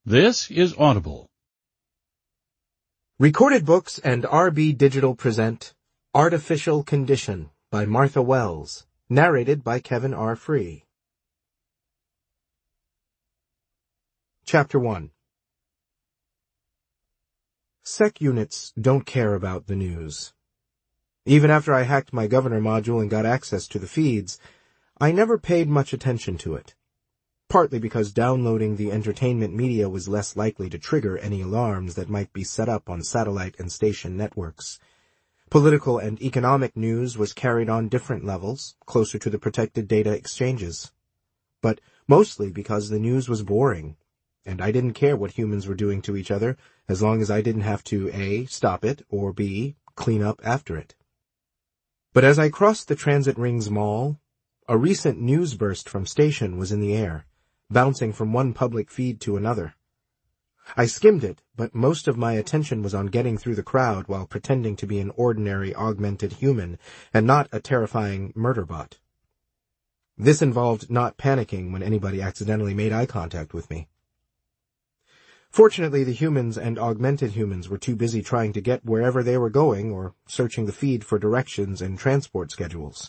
This is Audible. Recorded Books and RB Digital present Artificial Condition by Martha Wells, narrated by Kevin R. Free. Chapter 1. Sec units don't care about the news. Even after I hacked my Governor module and got access to the feeds, I never paid much attention to it. Partly because downloading the entertainment media was less likely to trigger any alarms that might be set up on satellite and station networks. Political and economic news was carried on different levels, closer to the protected data exchanges. But mostly because the news was boring, and I didn't care what humans were doing to each other as long as I didn't have to A, stop it, or B, clean up after it. But as I crossed the Transit Rings Mall, a recent news burst from station was in the air, bouncing from one public feed to another. I skimmed it, but most of my attention was on getting through the crowd while pretending to be an ordinary augmented human and not a terrifying murder bot. This involved not panicking when anybody accidentally made eye contact with me. Fortunately, the humans and augmented humans were too busy trying to get wherever they were going or searching the feed for directions and transport schedules.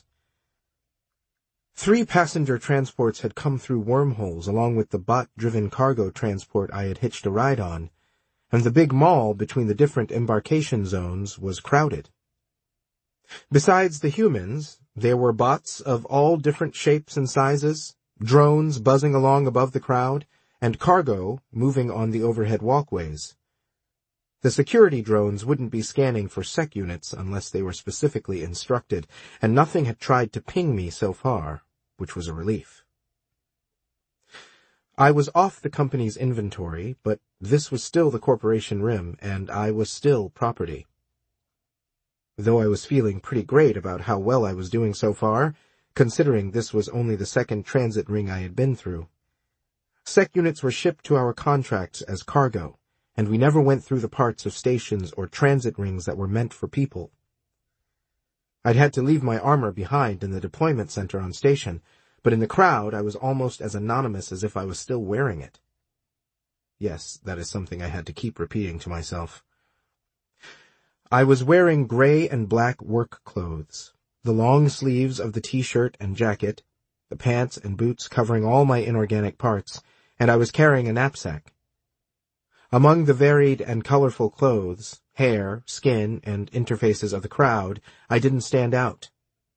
3 passenger transports had come through wormholes along with the bot-driven cargo transport I had hitched a ride on, and the big mall between the different embarkation zones was crowded. Besides the humans, there were bots of all different shapes and sizes, drones buzzing along above the crowd, and cargo moving on the overhead walkways. The security drones wouldn't be scanning for sec units unless they were specifically instructed, and nothing had tried to ping me so far, which was a relief. I was off the company's inventory, but this was still the corporation rim, and I was still property. Though I was feeling pretty great about how well I was doing so far, considering this was only the second transit ring I had been through. Sec units were shipped to our contracts as cargo, and we never went through the parts of stations or transit rings that were meant for people. I'd had to leave my armor behind in the deployment center on station, but in the crowd I was almost as anonymous as if I was still wearing it. Yes, that is something I had to keep repeating to myself. I was wearing gray and black work clothes, the long sleeves of the t-shirt and jacket, the pants and boots covering all my inorganic parts, and I was carrying a knapsack. Among the varied and colorful clothes, hair, skin, and interfaces of the crowd, I didn't stand out.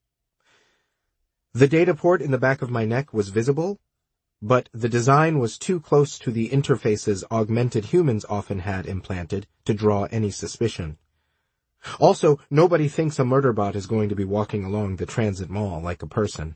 The data port in the back of my neck was visible, but the design was too close to the interfaces augmented humans often had implanted to draw any suspicion. Also, nobody thinks a murder bot is going to be walking along the transit mall like a person.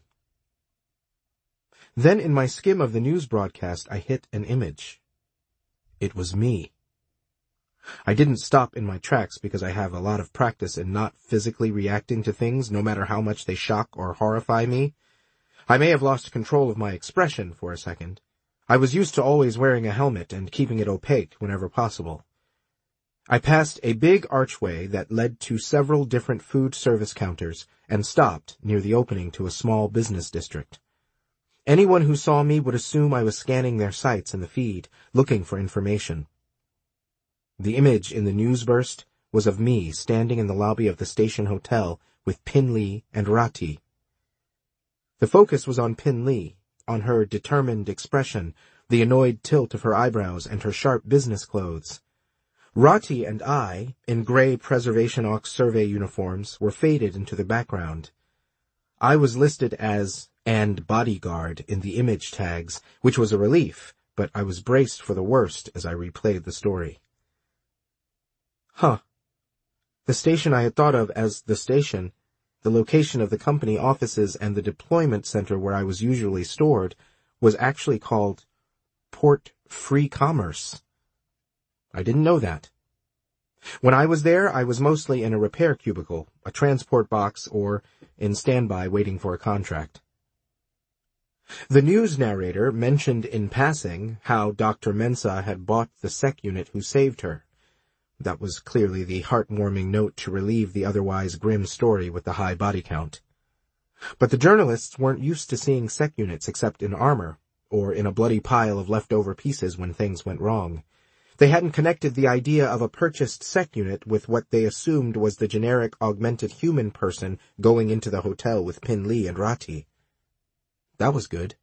Then in my skim of the news broadcast, I hit an image. It was me. I didn't stop in my tracks because I have a lot of practice in not physically reacting to things no matter how much they shock or horrify me. I may have lost control of my expression for a second. I was used to always wearing a helmet and keeping it opaque whenever possible. I passed a big archway that led to several different food service counters and stopped near the opening to a small business district. Anyone who saw me would assume I was scanning their sites in the feed, looking for information. The image in the news burst was of me standing in the lobby of the station hotel with Pin Lee and Rati. The focus was on Pin Lee, on her determined expression, the annoyed tilt of her eyebrows, and her sharp business clothes. Rati and I, in gray Preservation Aux survey uniforms, were faded into the background. I was listed as "and bodyguard" in the image tags, which was a relief, but I was braced for the worst as I replayed the story. The station I had thought of as the station, the location of the company offices and the deployment center where I was usually stored, was actually called Port Free Commerce. I didn't know that. When I was there, I was mostly in a repair cubicle, a transport box, or in standby waiting for a contract. The news narrator mentioned in passing how Dr. Mensah had bought the sec unit who saved her. That was clearly the heartwarming note to relieve the otherwise grim story with the high body count. But the journalists weren't used to seeing sec units except in armor, or in a bloody pile of leftover pieces when things went wrong. They hadn't connected the idea of a purchased sec unit with what they assumed was the generic augmented human person going into the hotel with Pin Lee and Rati. That was good.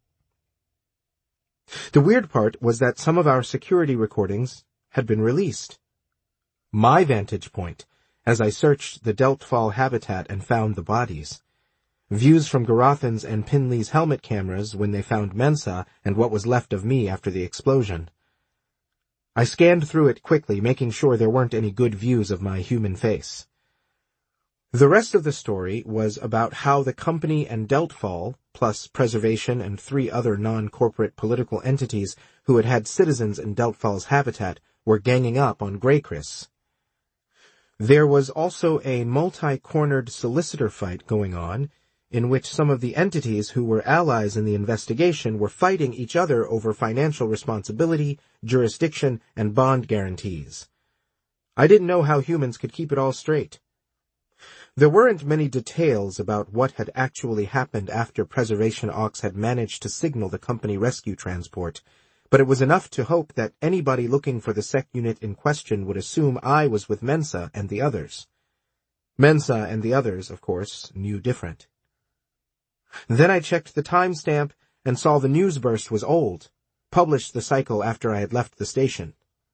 The weird part was that some of our security recordings had been released. My vantage point, as I searched the Deltfall habitat and found the bodies. Views from Garathan's and Pin Lee's helmet cameras when they found Mensa and what was left of me after the explosion. I scanned through it quickly, making sure there weren't any good views of my human face. The rest of the story was about how the company and Deltfall, plus Preservation and 3 other non-corporate political entities who had had citizens in Deltfall's habitat, were ganging up on Greycris. There was also a multi-cornered solicitor fight going on, in which some of the entities who were allies in the investigation were fighting each other over financial responsibility, jurisdiction, and bond guarantees. I didn't know how humans could keep it all straight. There weren't many details about what had actually happened after Preservation Ox had managed to signal the company rescue transport, but it was enough to hope that anybody looking for the sec unit in question would assume I was with Mensa and the others. Mensa and the others, of course, knew different. Then I checked the timestamp and saw the news burst was old, published the cycle after I had left the station.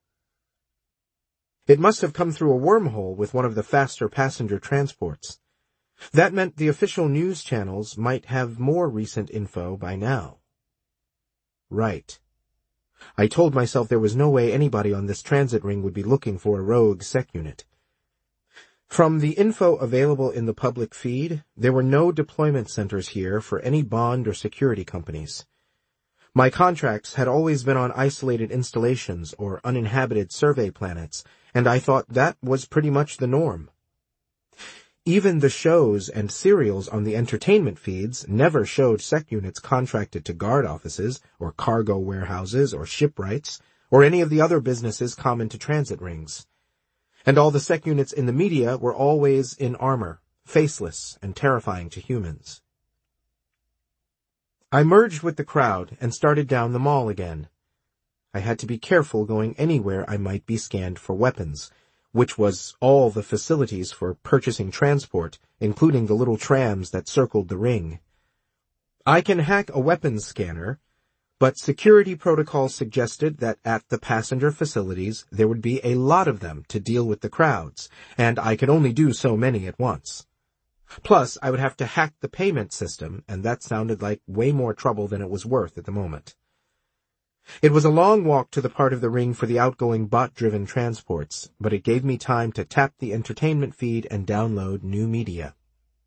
It must have come through a wormhole with one of the faster passenger transports. That meant the official news channels might have more recent info by now. Right. I told myself there was no way anybody on this transit ring would be looking for a rogue sec unit. From the info available in the public feed, there were no deployment centers here for any bond or security companies. My contracts had always been on isolated installations or uninhabited survey planets, and I thought that was pretty much the norm. Even the shows and serials on the entertainment feeds never showed sec units contracted to guard offices, or cargo warehouses, or shipwrights, or any of the other businesses common to transit rings. And all the sec units in the media were always in armor, faceless and terrifying to humans. I merged with the crowd and started down the mall again. I had to be careful going anywhere I might be scanned for weapons, which was all the facilities for purchasing transport, including the little trams that circled the ring. I can hack a weapons scanner, but security protocols suggested that at the passenger facilities there would be a lot of them to deal with the crowds, and I could only do so many at once. Plus, I would have to hack the payment system, and that sounded like way more trouble than it was worth at the moment. It was a long walk to the part of the ring for the outgoing bot-driven transports, but it gave me time to tap the entertainment feed and download new media.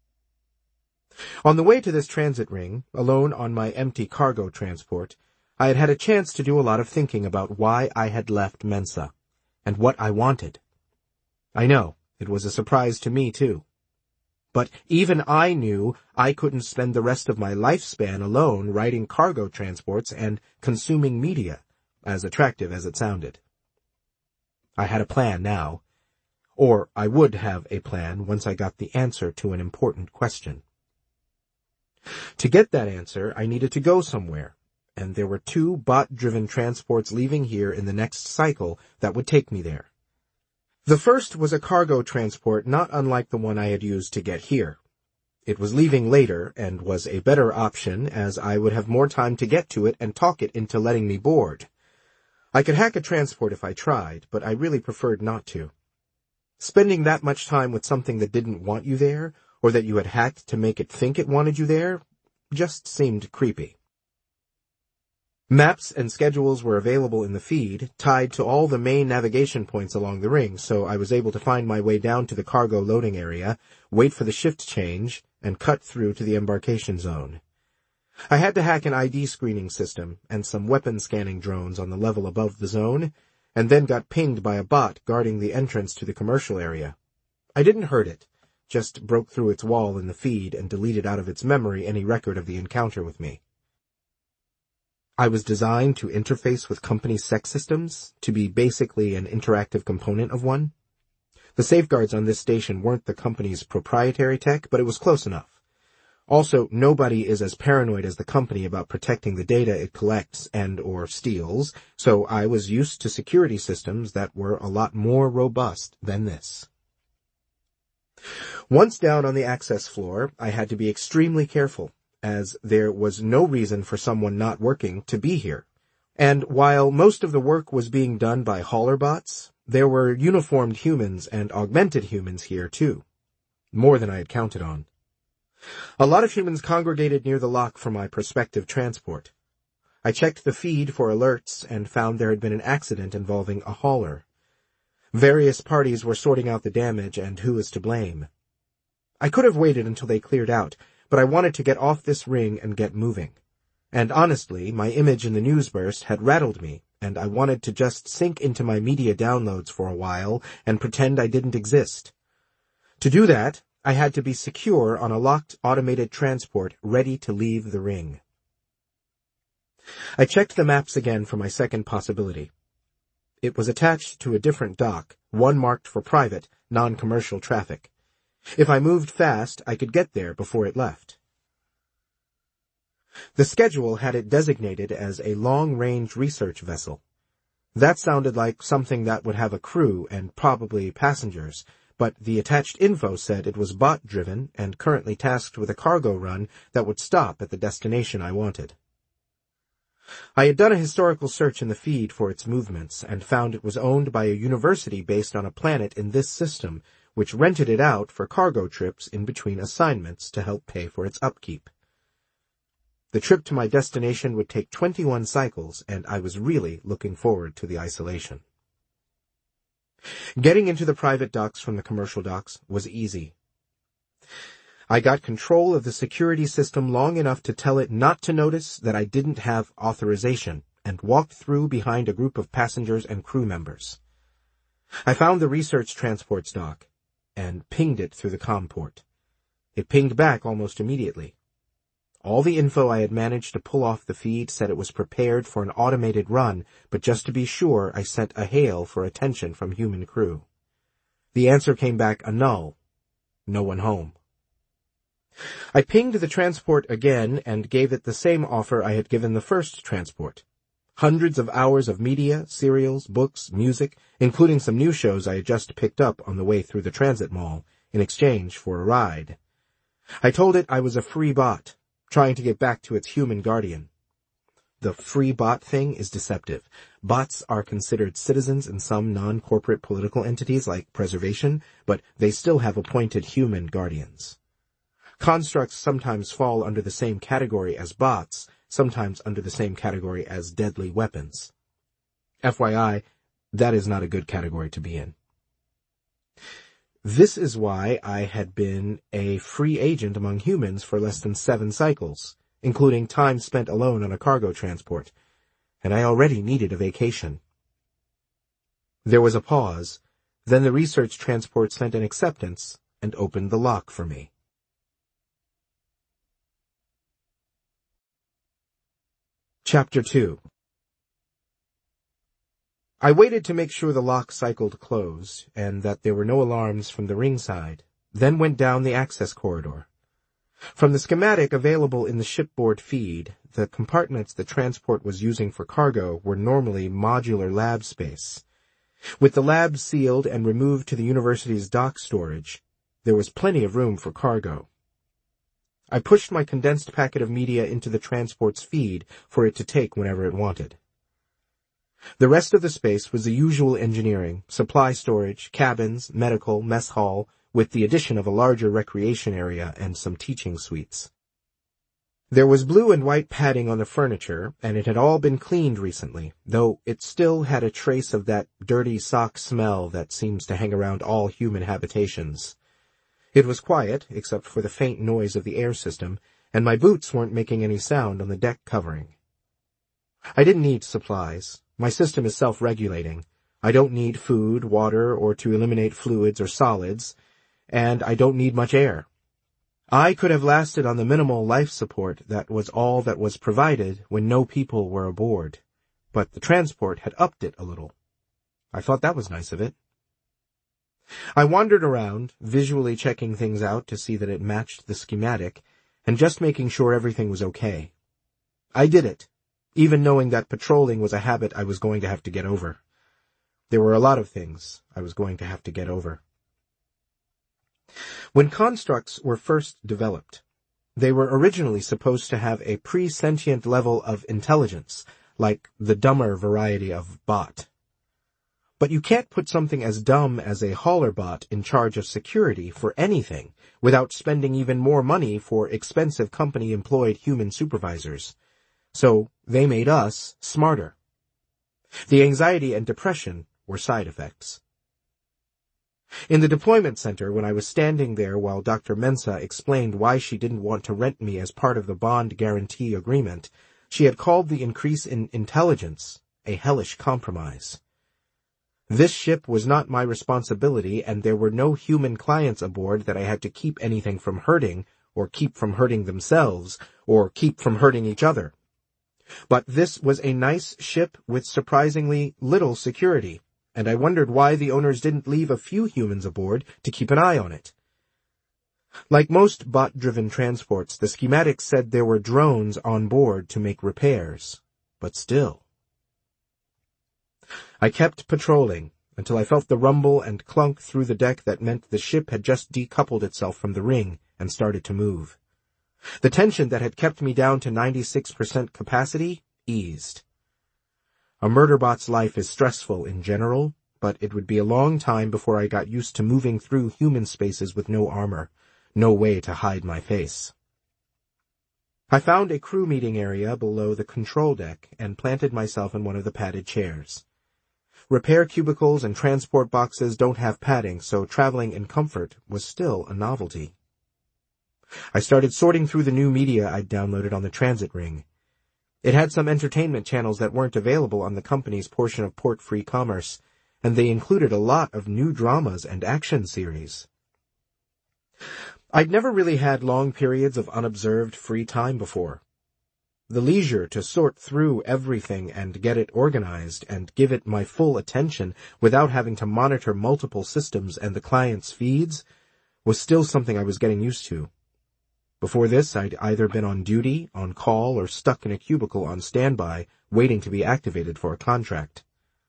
On the way to this transit ring, alone on my empty cargo transport, I had had a chance to do a lot of thinking about why I had left Mensa, and what I wanted. I know, it was a surprise to me too. But even I knew I couldn't spend the rest of my lifespan alone riding cargo transports and consuming media, as attractive as it sounded. I had a plan now, or I would have a plan once I got the answer to an important question. To get that answer, I needed to go somewhere, and there were 2 bot-driven transports leaving here in the next cycle that would take me there. The first was a cargo transport not unlike the one I had used to get here. It was leaving later, and was a better option, as I would have more time to get to it and talk it into letting me board. I could hack a transport if I tried, but I really preferred not to. Spending that much time with something that didn't want you there, or that you had hacked to make it think it wanted you there, just seemed creepy. Maps and schedules were available in the feed, tied to all the main navigation points along the ring, so I was able to find my way down to the cargo loading area, wait for the shift change, and cut through to the embarkation zone. I had to hack an ID screening system and some weapon scanning drones on the level above the zone, and then got pinged by a bot guarding the entrance to the commercial area. I didn't hurt it, just broke through its wall in the feed and deleted out of its memory any record of the encounter with me. I was designed to interface with company sec systems, to be basically an interactive component of one. The safeguards on this station weren't the company's proprietary tech, but it was close enough. Also, nobody is as paranoid as the company about protecting the data it collects and/or steals, so I was used to security systems that were a lot more robust than this. Once down on the access floor, I had to be extremely careful, as there was no reason for someone not working to be here. And while most of the work was being done by hauler bots, there were uniformed humans and augmented humans here too. More than I had counted on. A lot of humans congregated near the lock for my prospective transport. I checked the feed for alerts and found there had been an accident involving a hauler. Various parties were sorting out the damage and who was to blame. I could have waited until they cleared out, but I wanted to get off this ring and get moving. And honestly, my image in the news burst had rattled me, and I wanted to just sink into my media downloads for a while and pretend I didn't exist. To do that, I had to be secure on a locked automated transport ready to leave the ring. I checked the maps again for my second possibility. It was attached to a different dock, one marked for private, non-commercial traffic. If I moved fast, I could get there before it left. The schedule had it designated as a long-range research vessel. That sounded like something that would have a crew and probably passengers, but the attached info said it was bot-driven and currently tasked with a cargo run that would stop at the destination I wanted. I had done a historical search in the feed for its movements and found it was owned by a university based on a planet in this system, which rented it out for cargo trips in between assignments to help pay for its upkeep. The trip to my destination would take 21 cycles, and I was really looking forward to the isolation. Getting into the private docks from the commercial docks was easy. I got control of the security system long enough to tell it not to notice that I didn't have authorization, and walked through behind a group of passengers and crew members. I found the research transports dock, and pinged it through the comm port. It pinged back almost immediately. All the info I had managed to pull off the feed said it was prepared for an automated run, but just to be sure, I sent a hail for attention from human crew. The answer came back a null. No one home. I pinged the transport again and gave it the same offer I had given the first transport. Hundreds of hours of media, serials, books, music, including some new shows I had just picked up on the way through the transit mall, in exchange for a ride. I told it I was a free bot, trying to get back to its human guardian. The free bot thing is deceptive. Bots are considered citizens in some non-corporate political entities like Preservation, but they still have appointed human guardians. Constructs sometimes fall under the same category as bots, sometimes under the same category as deadly weapons. FYI, that is not a good category to be in. This is why I had been a free agent among humans for less than 7 cycles, including time spent alone on a cargo transport, and I already needed a vacation. There was a pause, then the research transport sent an acceptance and opened the lock for me. Chapter 2. I waited to make sure the lock cycled closed, and that there were no alarms from the ringside, then went down the access corridor. From the schematic available in the shipboard feed, the compartments the transport was using for cargo were normally modular lab space. With the lab sealed and removed to the university's dock storage, there was plenty of room for cargo. I pushed my condensed packet of media into the transport's feed for it to take whenever it wanted. The rest of the space was the usual engineering, supply storage, cabins, medical, mess hall, with the addition of a larger recreation area and some teaching suites. There was blue and white padding on the furniture, and it had all been cleaned recently, though it still had a trace of that dirty sock smell that seems to hang around all human habitations. It was quiet, except for the faint noise of the air system, and my boots weren't making any sound on the deck covering. I didn't need supplies. My system is self-regulating. I don't need food, water, or to eliminate fluids or solids, and I don't need much air. I could have lasted on the minimal life support that was all that was provided when no people were aboard, but the transport had upped it a little. I thought that was nice of it. I wandered around, visually checking things out to see that it matched the schematic, and just making sure everything was okay. I did it, even knowing that patrolling was a habit I was going to have to get over. There were a lot of things I was going to have to get over. When constructs were first developed, they were originally supposed to have a pre-sentient level of intelligence, like the dumber variety of bot. But you can't put something as dumb as a hauler bot in charge of security for anything without spending even more money for expensive company-employed human supervisors. So they made us smarter. The anxiety and depression were side effects. In the deployment center, when I was standing there while Dr. Mensah explained why she didn't want to rent me as part of the bond guarantee agreement, she had called the increase in intelligence a hellish compromise. This ship was not my responsibility, and there were no human clients aboard that I had to keep anything from hurting, or keep from hurting themselves, or keep from hurting each other. But this was a nice ship with surprisingly little security, and I wondered why the owners didn't leave a few humans aboard to keep an eye on it. Like most bot-driven transports, the schematics said there were drones on board to make repairs, but still. I kept patrolling until I felt the rumble and clunk through the deck that meant the ship had just decoupled itself from the ring and started to move. The tension that had kept me down to 96% capacity eased. A murderbot's life is stressful in general, but it would be a long time before I got used to moving through human spaces with no armor, no way to hide my face. I found a crew meeting area below the control deck and planted myself in one of the padded chairs. Repair cubicles and transport boxes don't have padding, so traveling in comfort was still a novelty. I started sorting through the new media I'd downloaded on the transit ring. It had some entertainment channels that weren't available on the company's portion of port-free commerce, and they included a lot of new dramas and action series. I'd never really had long periods of unobserved free time before. The leisure to sort through everything and get it organized and give it my full attention without having to monitor multiple systems and the client's feeds was still something I was getting used to. Before this, I'd either been on duty, on call, or stuck in a cubicle on standby, waiting to be activated for a contract.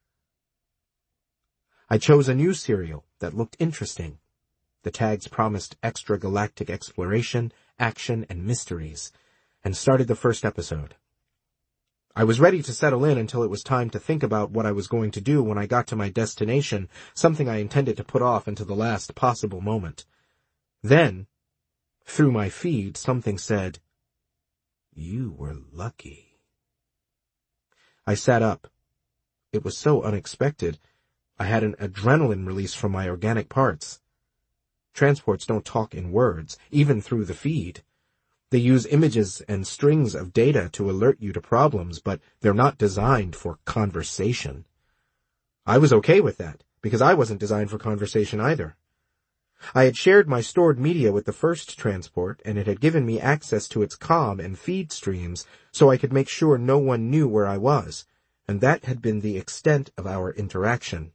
I chose a new serial that looked interesting. The tags promised extragalactic exploration, action, and mysteries, and started the first episode. I was ready to settle in until it was time to think about what I was going to do when I got to my destination, something I intended to put off until the last possible moment. Then, through my feed, something said, "You were lucky." I sat up. It was so unexpected. I had an adrenaline release from my organic parts. Transports don't talk in words, even through the feed. They use images and strings of data to alert you to problems, but they're not designed for conversation. I was okay with that, because I wasn't designed for conversation either. I had shared my stored media with the first transport, and it had given me access to its comm and feed streams so I could make sure no one knew where I was, and that had been the extent of our interaction.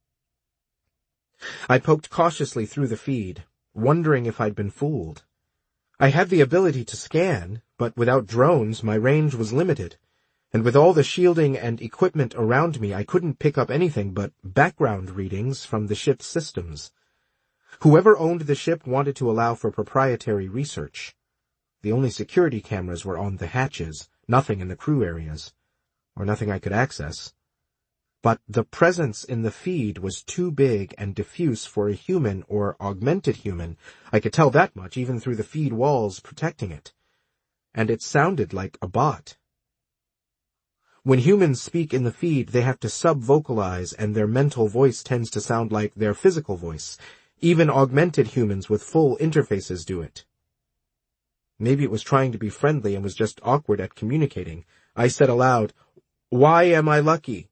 I poked cautiously through the feed, wondering if I'd been fooled. I had the ability to scan, but without drones my range was limited, and with all the shielding and equipment around me I couldn't pick up anything but background readings from the ship's systems. Whoever owned the ship wanted to allow for proprietary research. The only security cameras were on the hatches, nothing in the crew areas, or nothing I could access. But the presence in the feed was too big and diffuse for a human or augmented human. I could tell that much even through the feed walls protecting it. And it sounded like a bot. When humans speak in the feed, they have to sub-vocalize, and their mental voice tends to sound like their physical voice. Even augmented humans with full interfaces do it. Maybe it was trying to be friendly and was just awkward at communicating. I said aloud, "Why am I lucky?"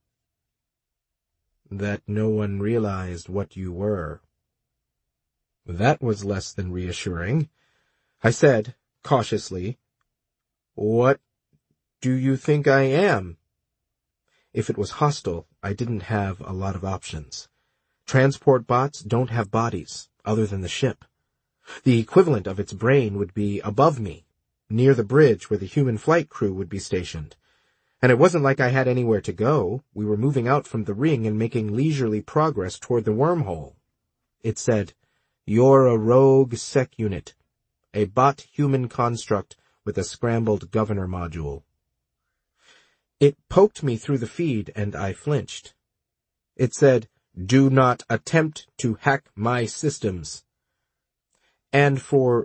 "That no one realized what you were." That was less than reassuring. I said, cautiously, "What do you think I am?" If it was hostile, I didn't have a lot of options. Transport bots don't have bodies, other than the ship. The equivalent of its brain would be above me, near the bridge where the human flight crew would be stationed. And it wasn't like I had anywhere to go. We were moving out from the ring and making leisurely progress toward the wormhole. It said, "You're a rogue sec unit, a bot human construct with a scrambled governor module." It poked me through the feed and I flinched. It said, "Do not attempt to hack my systems." And for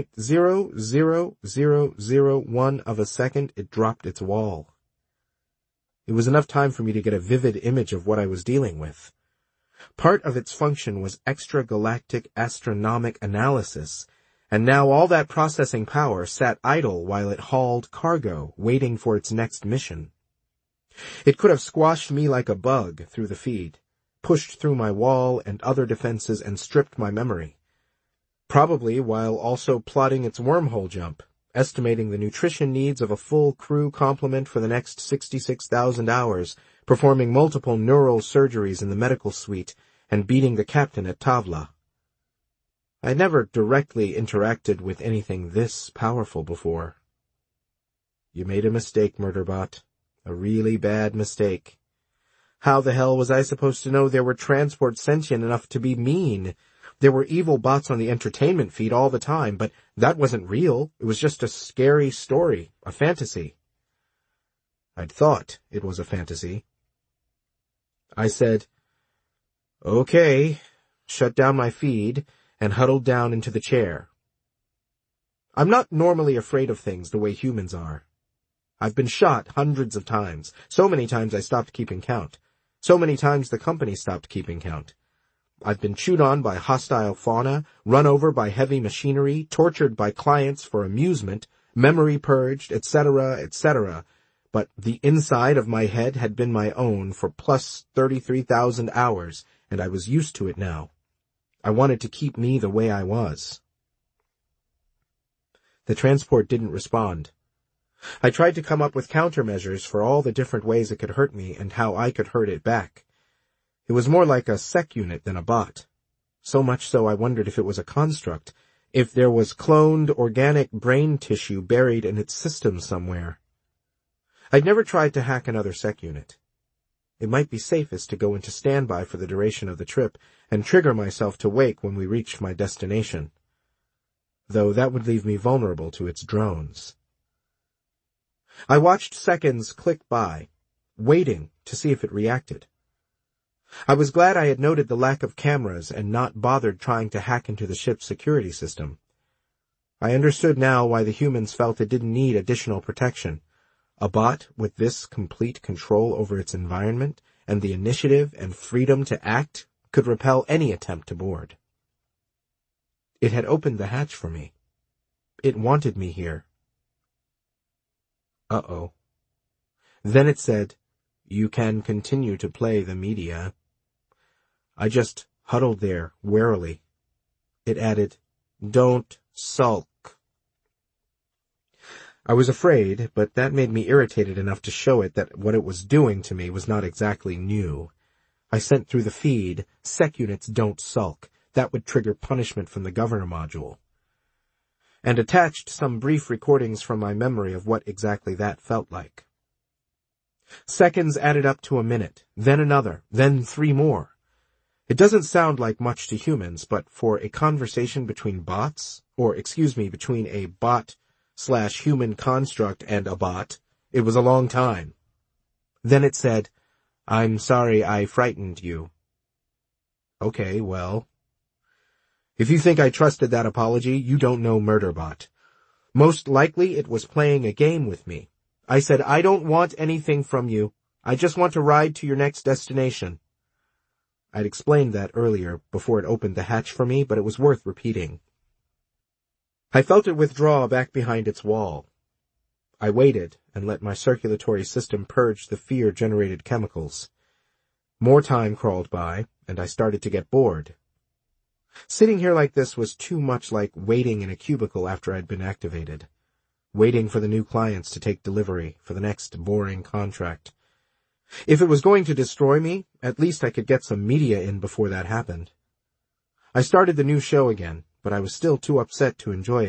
0.00001 of a second, it dropped its wall. It was enough time for me to get a vivid image of what I was dealing with. Part of its function was extragalactic astronomic analysis, and now all that processing power sat idle while it hauled cargo, waiting for its next mission. It could have squashed me like a bug through the feed, pushed through my wall and other defenses and stripped my memory. Probably while also plotting its wormhole jump, estimating the nutrition needs of a full crew complement for the next 66,000 hours, performing multiple neural surgeries in the medical suite, and beating the captain at Tavla. I never directly interacted with anything this powerful before. You made a mistake, Murderbot. A really bad mistake. How the hell was I supposed to know there were transports sentient enough to be mean? There were evil bots on the entertainment feed all the time, but that wasn't real. It was just a scary story, a fantasy. I'd thought it was a fantasy. I said, "Okay," shut down my feed, and huddled down into the chair. I'm not normally afraid of things the way humans are. I've been shot hundreds of times, so many times I stopped keeping count, so many times the company stopped keeping count. I've been chewed on by hostile fauna, run over by heavy machinery, tortured by clients for amusement, memory purged, etc., etc., but the inside of my head had been my own for plus 33,000 hours, and I was used to it now. I wanted to keep me the way I was. The transport didn't respond. I tried to come up with countermeasures for all the different ways it could hurt me and how I could hurt it back. It was more like a sec unit than a bot. So much so I wondered if it was a construct, if there was cloned organic brain tissue buried in its system somewhere. I'd never tried to hack another sec unit. It might be safest to go into standby for the duration of the trip and trigger myself to wake when we reached my destination. Though that would leave me vulnerable to its drones. I watched seconds click by, waiting to see if it reacted. I was glad I had noted the lack of cameras and not bothered trying to hack into the ship's security system. I understood now why the humans felt it didn't need additional protection. A bot with this complete control over its environment and the initiative and freedom to act could repel any attempt to board. It had opened the hatch for me. It wanted me here. Uh-oh. Then it said, "You can continue to play the media." I just huddled there, warily. It added, "Don't sulk." I was afraid, but that made me irritated enough to show it that what it was doing to me was not exactly new. I sent through the feed, "Sec units don't sulk." That would trigger punishment from the governor module. And attached some brief recordings from my memory of what exactly that felt like. Seconds added up to a minute, then another, then 3 more. It doesn't sound like much to humans, but for a conversation between bots, between a bot/human construct and a bot, it was a long time. Then it said, "I'm sorry I frightened you." Okay, well. If you think I trusted that apology, you don't know Murderbot. Most likely it was playing a game with me. I said, "I don't want anything from you. I just want to ride to your next destination." I'd explained that earlier, before it opened the hatch for me, but it was worth repeating. I felt it withdraw back behind its wall. I waited and let my circulatory system purge the fear-generated chemicals. More time crawled by, and I started to get bored. Sitting here like this was too much like waiting in a cubicle after I'd been activated. Waiting for the new clients to take delivery for the next boring contract. If it was going to destroy me, at least I could get some media in before that happened. I started the new show again, but I was still too upset to enjoy it,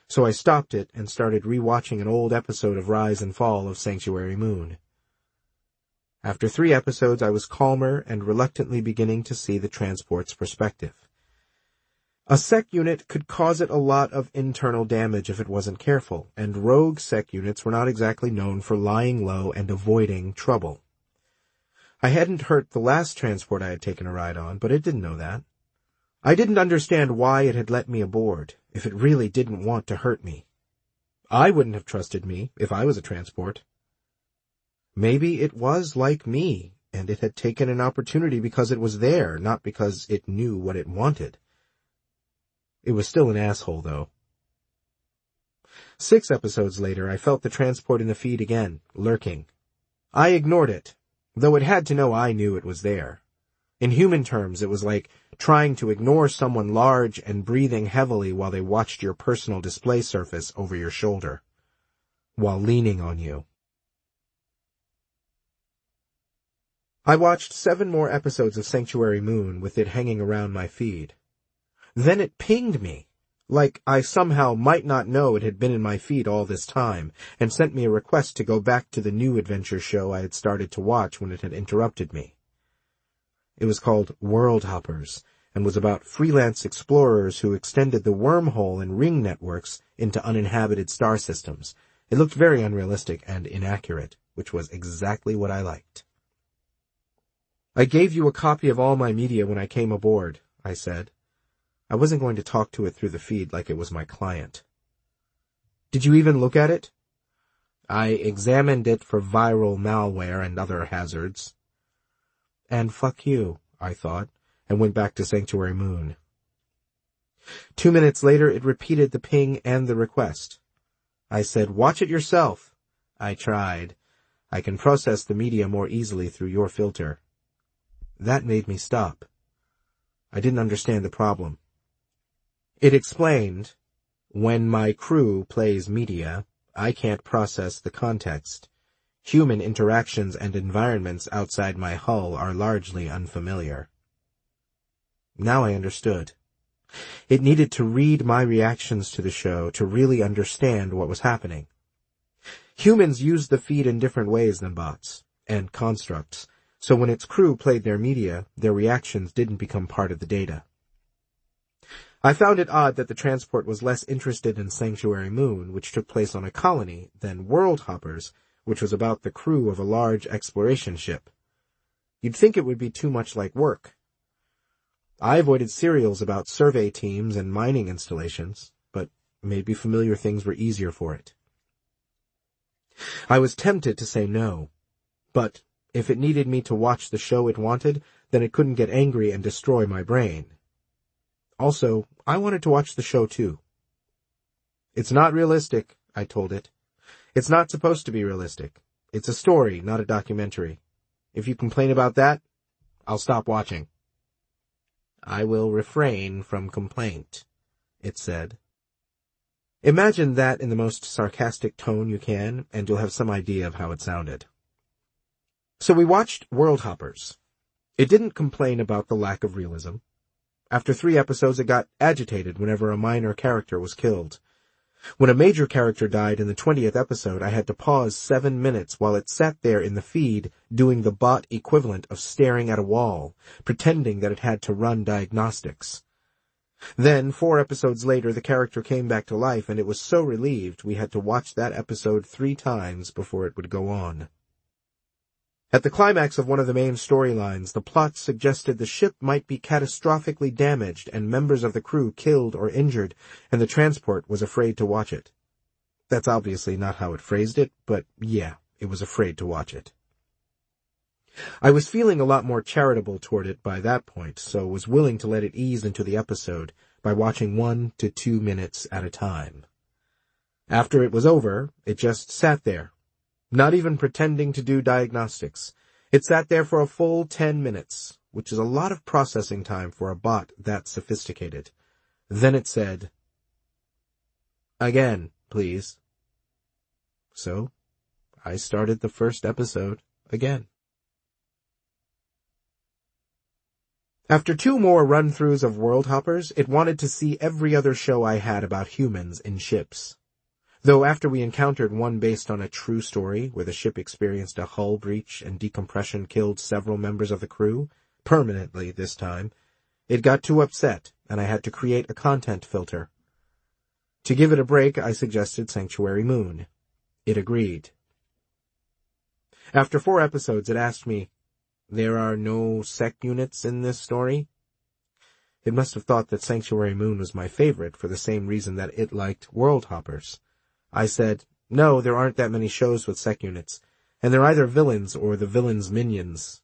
So I stopped it and started rewatching an old episode of Rise and Fall of Sanctuary Moon. After 3 episodes, I was calmer and reluctantly beginning to see the transport's perspective. A sec unit could cause it a lot of internal damage if it wasn't careful, and rogue sec units were not exactly known for lying low and avoiding trouble. I hadn't hurt the last transport I had taken a ride on, but it didn't know that. I didn't understand why it had let me aboard, if it really didn't want to hurt me. I wouldn't have trusted me if I was a transport. Maybe it was like me, and it had taken an opportunity because it was there, not because it knew what it wanted. It was still an asshole, though. 6 episodes later, I felt the transport in the feed again, lurking. I ignored it, though it had to know I knew it was there. In human terms, it was like trying to ignore someone large and breathing heavily while they watched your personal display surface over your shoulder, while leaning on you. I watched 7 more episodes of Sanctuary Moon with it hanging around my feed. Then it pinged me, like I somehow might not know it had been in my feed all this time, and sent me a request to go back to the new adventure show I had started to watch when it had interrupted me. It was called World Hoppers, and was about freelance explorers who extended the wormhole and ring networks into uninhabited star systems. It looked very unrealistic and inaccurate, which was exactly what I liked. I gave you a copy of all my media when I came aboard, I said. I wasn't going to talk to it through the feed like it was my client. Did you even look at it? I examined it for viral malware and other hazards. And fuck you, I thought, and went back to Sanctuary Moon. 2 minutes later, it repeated the ping and the request. I said, watch it yourself. I tried. I can process the media more easily through your filter. That made me stop. I didn't understand the problem. It explained, when my crew plays media, I can't process the context. Human interactions and environments outside my hull are largely unfamiliar. Now I understood. It needed to read my reactions to the show to really understand what was happening. Humans use the feed in different ways than bots and constructs, so when its crew played their media, their reactions didn't become part of the data. I found it odd that the transport was less interested in Sanctuary Moon, which took place on a colony, than World Hoppers, which was about the crew of a large exploration ship. You'd think it would be too much like work. I avoided serials about survey teams and mining installations, but maybe familiar things were easier for it. I was tempted to say no, but if it needed me to watch the show it wanted, then it couldn't get angry and destroy my brain. Also, I wanted to watch the show too. It's not realistic, I told it. It's not supposed to be realistic. It's a story, not a documentary. If you complain about that, I'll stop watching. I will refrain from complaint, it said. Imagine that in the most sarcastic tone you can, and you'll have some idea of how it sounded. So we watched World Hoppers. It didn't complain about the lack of realism. After 3 episodes, it got agitated whenever a minor character was killed. When a major character died in the 20th episode, I had to pause 7 minutes while it sat there in the feed doing the bot equivalent of staring at a wall, pretending that it had to run diagnostics. Then, 4 episodes later, the character came back to life, and it was so relieved we had to watch that episode 3 times before it would go on. At the climax of one of the main storylines, the plot suggested the ship might be catastrophically damaged and members of the crew killed or injured, and the transport was afraid to watch it. That's obviously not how it phrased it, but yeah, it was afraid to watch it. I was feeling a lot more charitable toward it by that point, so was willing to let it ease into the episode by watching 1 to 2 minutes at a time. After it was over, it just sat there. Not even pretending to do diagnostics. It sat there for a full 10 minutes, which is a lot of processing time for a bot that sophisticated. Then it said, "Again, please." So, I started the first episode again. After 2 more run-throughs of World Hoppers, it wanted to see every other show I had about humans in ships. Though after we encountered one based on a true story, where the ship experienced a hull breach and decompression killed several members of the crew, permanently this time, it got too upset, and I had to create a content filter. To give it a break, I suggested Sanctuary Moon. It agreed. After 4 episodes, it asked me, "There are no sec units in this story?" It must have thought that Sanctuary Moon was my favorite for the same reason that it liked World Hoppers. I said, "No, there aren't that many shows with sec units, and they're either villains or the villains' minions."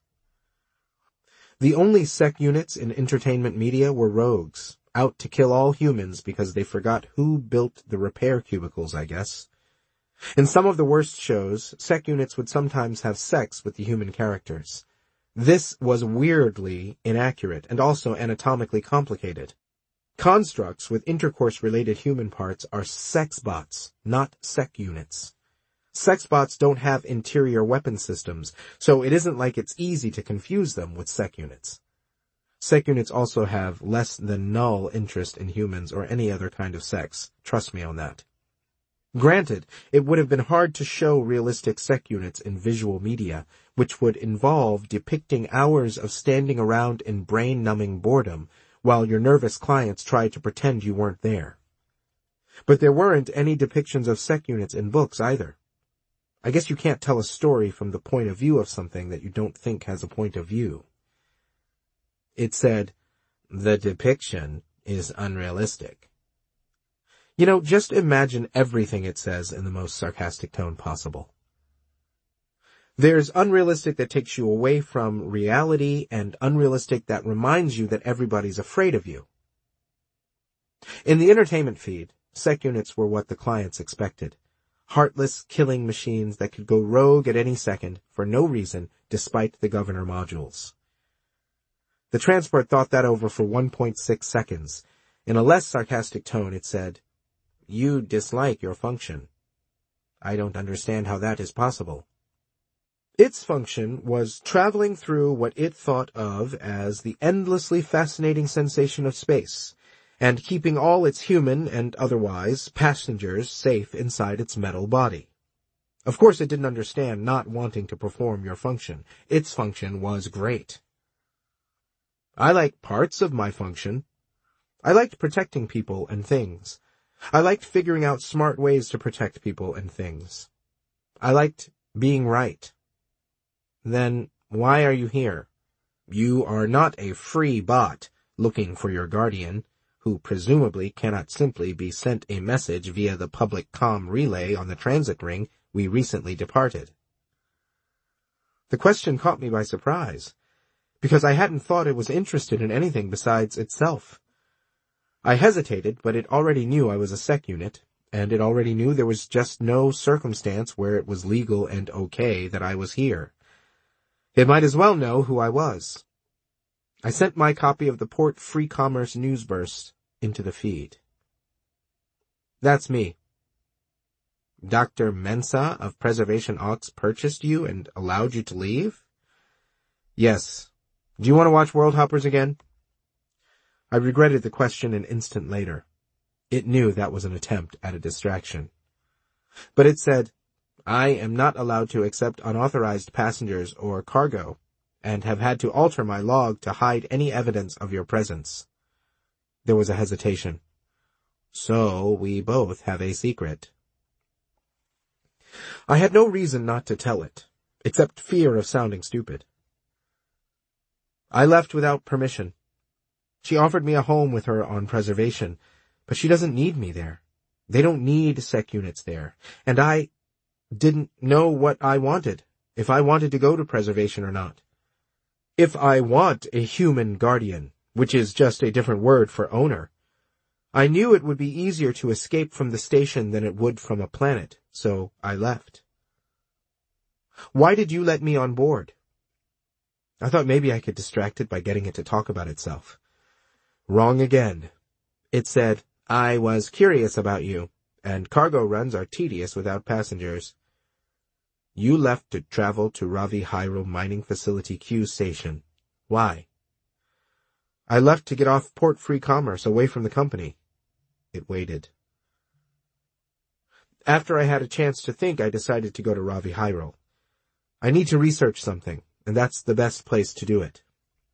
The only sec units in entertainment media were rogues, out to kill all humans because they forgot who built the repair cubicles, I guess. In some of the worst shows, sec units would sometimes have sex with the human characters. This was weirdly inaccurate and also anatomically complicated. Constructs with intercourse-related human parts are sex bots, not sec units. Sex bots don't have interior weapon systems, so it isn't like it's easy to confuse them with sec units. Sec units also have less than null interest in humans or any other kind of sex. Trust me on that. Granted, it would have been hard to show realistic sec units in visual media, which would involve depicting hours of standing around in brain-numbing boredom while your nervous clients tried to pretend you weren't there. But there weren't any depictions of sec units in books either. I guess you can't tell a story from the point of view of something that you don't think has a point of view. It said, "The depiction is unrealistic." Just imagine everything it says in the most sarcastic tone possible. There's unrealistic that takes you away from reality and unrealistic that reminds you that everybody's afraid of you. In the entertainment feed, sec units were what the clients expected. Heartless killing machines that could go rogue at any second for no reason despite the governor modules. The transport thought that over for 1.6 seconds. In a less sarcastic tone, it said, "You dislike your function. I don't understand how that is possible." Its function was traveling through what it thought of as the endlessly fascinating sensation of space, and keeping all its human and otherwise passengers safe inside its metal body. Of course, it didn't understand not wanting to perform your function. Its function was great. I liked parts of my function. I liked protecting people and things. I liked figuring out smart ways to protect people and things. I liked being right. Then why are you here? You are not a free bot looking for your guardian, who presumably cannot simply be sent a message via the public comm relay on the transit ring we recently departed. The question caught me by surprise, because I hadn't thought it was interested in anything besides itself. I hesitated, but it already knew I was a sec unit, and it already knew there was just no circumstance where it was legal and okay that I was here. It might as well know who I was. I sent my copy of the Port Free Commerce news burst into the feed. "That's me. Dr. Mensah of Preservation Aux purchased you and allowed you to leave?" "Yes. Do you want to watch World Hoppers again?" I regretted the question an instant later. It knew that was an attempt at a distraction. But it said, "I am not allowed to accept unauthorized passengers or cargo, and have had to alter my log to hide any evidence of your presence." There was a hesitation. "So we both have a secret." I had no reason not to tell it, except fear of sounding stupid. "I left without permission. She offered me a home with her on Preservation, but she doesn't need me there. They don't need sec units there, and I didn't know what I wanted, if I wanted to go to Preservation or not. If I want a human guardian, which is just a different word for owner, I knew it would be easier to escape from the station than it would from a planet, so I left." "Why did you let me on board?" I thought maybe I could distract it by getting it to talk about itself. Wrong again. It said, "I was curious about you, and cargo runs are tedious without passengers. You left to travel to Ravi Hyrule Mining Facility Q Station. Why?" I left to get off port-free commerce, away from the company. It waited. After I had a chance to think, I decided to go to Ravi Hyrule. I need to research something, and that's the best place to do it.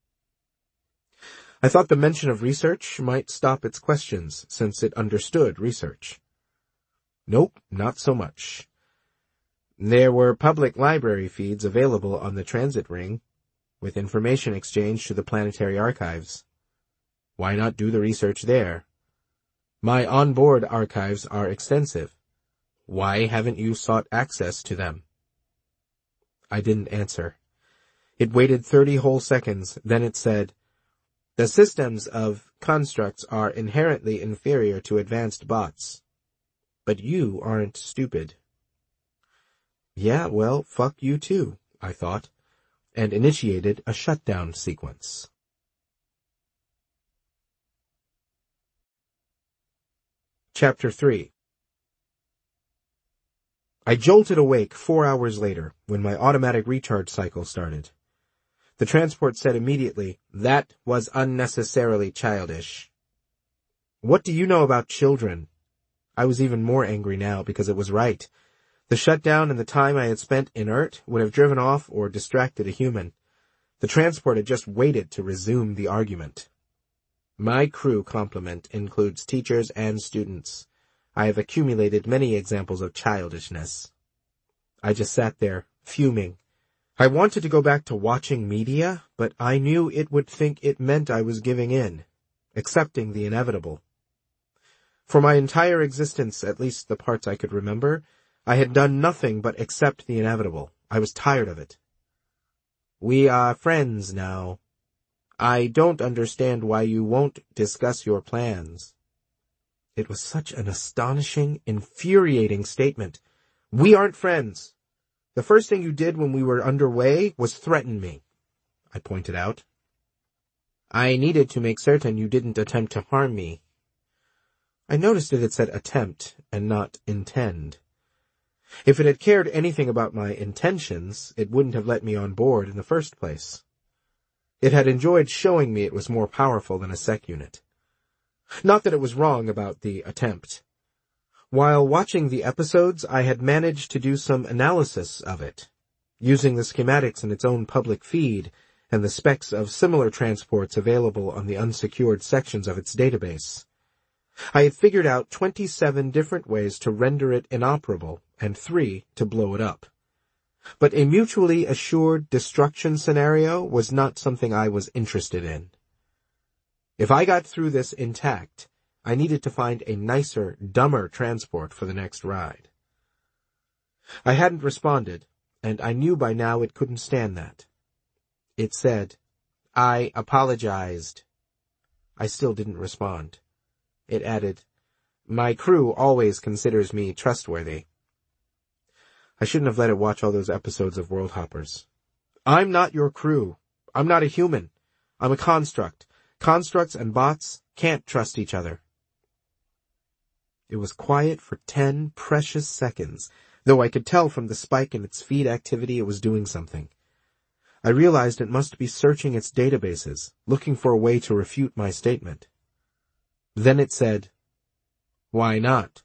I thought the mention of research might stop its questions, since it understood research. Nope, not so much. There were public library feeds available on the transit ring, with information exchanged to the planetary archives. Why not do the research there? My onboard archives are extensive. Why haven't you sought access to them? I didn't answer. It waited 30 whole seconds, then it said, "The systems of constructs are inherently inferior to advanced bots. But you aren't stupid." Yeah, well, fuck you too, I thought, and initiated a shutdown sequence. Chapter 3. I jolted awake 4 hours later, when my automatic recharge cycle started. The transport said immediately, "That was unnecessarily childish." What do you know about children? I was even more angry now because it was right. The shutdown and the time I had spent inert would have driven off or distracted a human. The transport had just waited to resume the argument. My crew complement includes teachers and students. I have accumulated many examples of childishness. I just sat there, fuming. I wanted to go back to watching media, but I knew it would think it meant I was giving in, accepting the inevitable. For my entire existence, at least the parts I could remember, I had done nothing but accept the inevitable. I was tired of it. We are friends now. I don't understand why you won't discuss your plans. It was such an astonishing, infuriating statement. We aren't friends. The first thing you did when we were underway was threaten me, I pointed out. I needed to make certain you didn't attempt to harm me. I noticed that it said attempt and not intend. If it had cared anything about my intentions, it wouldn't have let me on board in the first place. It had enjoyed showing me it was more powerful than a sec unit. Not that it was wrong about the attempt. While watching the episodes, I had managed to do some analysis of it, using the schematics in its own public feed and the specs of similar transports available on the unsecured sections of its database. I had figured out 27 different ways to render it inoperable and 3 to blow it up. But a mutually assured destruction scenario was not something I was interested in. If I got through this intact, I needed to find a nicer, dumber transport for the next ride. I hadn't responded, and I knew by now it couldn't stand that. It said, "I apologized." I still didn't respond. It added, "My crew always considers me trustworthy." I shouldn't have let it watch all those episodes of World Hoppers. I'm not your crew. I'm not a human. I'm a construct. Constructs and bots can't trust each other. It was quiet for 10 precious seconds, though I could tell from the spike in its feed activity it was doing something. I realized it must be searching its databases, looking for a way to refute my statement. Then it said, "Why not?"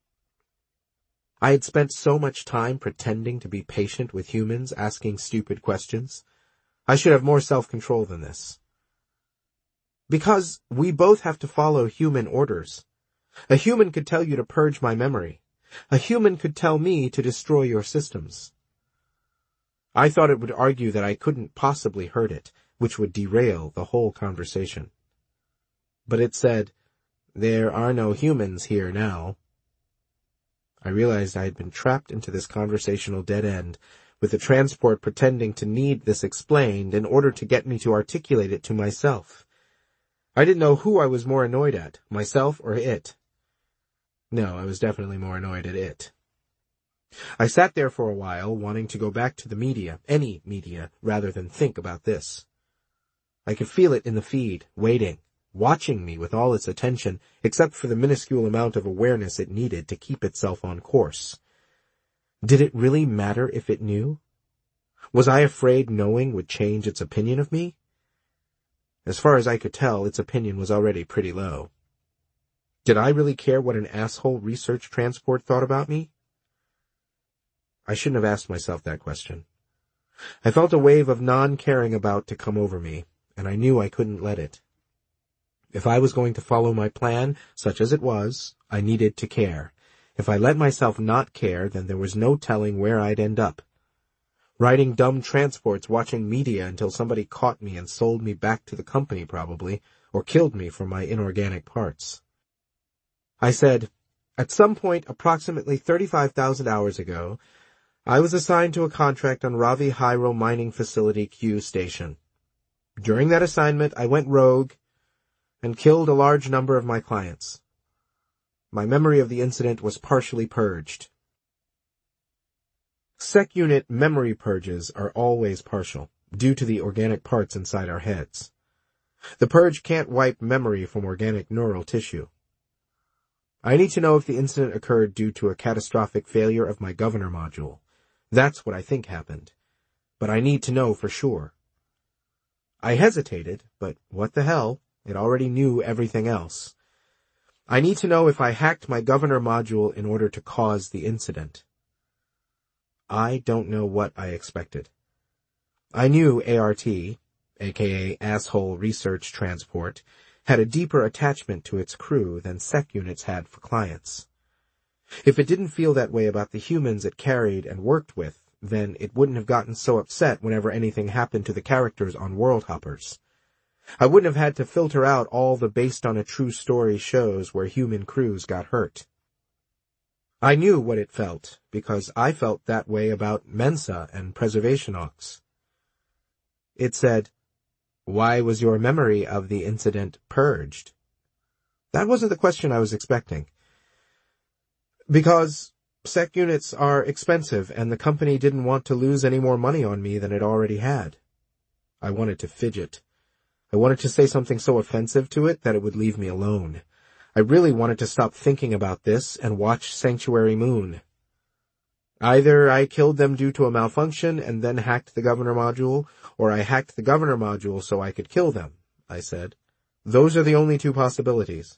I had spent so much time pretending to be patient with humans asking stupid questions. I should have more self-control than this. Because we both have to follow human orders. A human could tell you to purge my memory. A human could tell me to destroy your systems. I thought it would argue that I couldn't possibly hurt it, which would derail the whole conversation. But it said, "There are no humans here now." I realized I had been trapped into this conversational dead end, with the transport pretending to need this explained in order to get me to articulate it to myself. I didn't know who I was more annoyed at, myself or it. No, I was definitely more annoyed at it. I sat there for a while, wanting to go back to the media, any media, rather than think about this. I could feel it in the feed, waiting, watching me with all its attention, except for the minuscule amount of awareness it needed to keep itself on course. Did it really matter if it knew? Was I afraid knowing would change its opinion of me? As far as I could tell, its opinion was already pretty low. Did I really care what an asshole research transport thought about me? I shouldn't have asked myself that question. I felt a wave of non-caring about to come over me, and I knew I couldn't let it. If I was going to follow my plan, such as it was, I needed to care. If I let myself not care, then there was no telling where I'd end up. Riding dumb transports, watching media until somebody caught me and sold me back to the company probably, or killed me for my inorganic parts. I said, at some point approximately 35,000 hours ago, I was assigned to a contract on Ravi Hyro Mining Facility Q Station. During that assignment, I went rogue and killed a large number of my clients. My memory of the incident was partially purged. Sec unit memory purges are always partial, due to the organic parts inside our heads. The purge can't wipe memory from organic neural tissue. I need to know if the incident occurred due to a catastrophic failure of my governor module. That's what I think happened. But I need to know for sure. I hesitated, but what the hell? It already knew everything else. I need to know if I hacked my governor module in order to cause the incident. I don't know what I expected. I knew ART, aka Asshole Research Transport, had a deeper attachment to its crew than Sec units had for clients. If it didn't feel that way about the humans it carried and worked with, then it wouldn't have gotten so upset whenever anything happened to the characters on World Hoppers. I wouldn't have had to filter out all the based-on-a-true-story shows where human crews got hurt. I knew what it felt, because I felt that way about Mensa and Preservation Ox. It said, "Why was your memory of the incident purged?" That wasn't the question I was expecting. Because Sec units are expensive, and the company didn't want to lose any more money on me than it already had. I wanted to fidget. I wanted to say something so offensive to it that it would leave me alone. I really wanted to stop thinking about this and watch Sanctuary Moon. Either I killed them due to a malfunction and then hacked the governor module, or I hacked the governor module so I could kill them, I said. Those are the only two possibilities.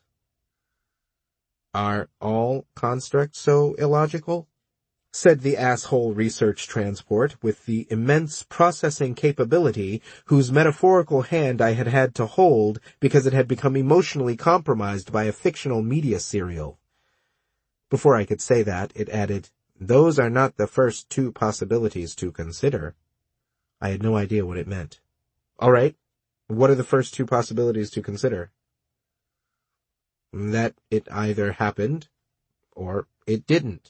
Are all constructs so illogical? Said the asshole research transport with the immense processing capability whose metaphorical hand I had had to hold because it had become emotionally compromised by a fictional media serial. Before I could say that, it added, "Those are not the first two possibilities to consider." I had no idea what it meant. All right, what are the first two possibilities to consider? That it either happened or it didn't.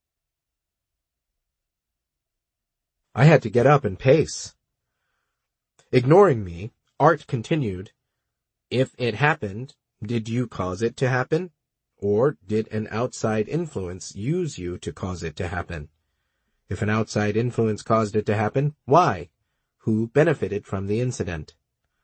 I had to get up and pace. Ignoring me, Art continued, "If it happened, did you cause it to happen? Or did an outside influence use you to cause it to happen? If an outside influence caused it to happen, why? Who benefited from the incident?"